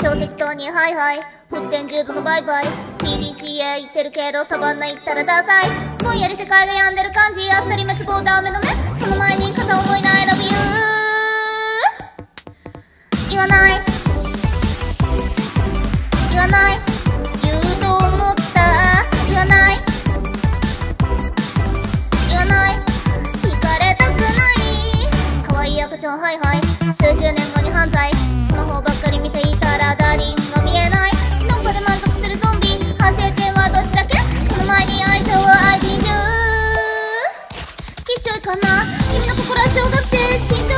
超適当にハイハイ沸点10度のバイバイ PDCA 言ってるけどサバンナ行ったらダサいぼんやり世界が病んでる感じあっさり滅亡ダメの目その前に片思いな I love you 言わない言わない言うと思った言わない言わない惹かれたくない可愛い赤ちゃんハイハイ数十年後に犯罪スマホばっかり見ていたらダーリンが見えないノンパで満足するゾンビ反省点はどっちだけその前に愛情は I need you きっしょいかな君の心は小学生